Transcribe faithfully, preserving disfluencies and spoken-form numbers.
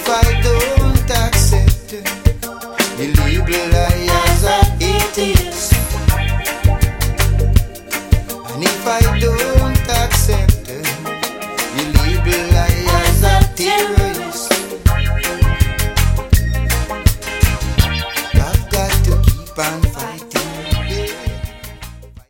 if I don't accept the label I as an atheist, and if I don't accept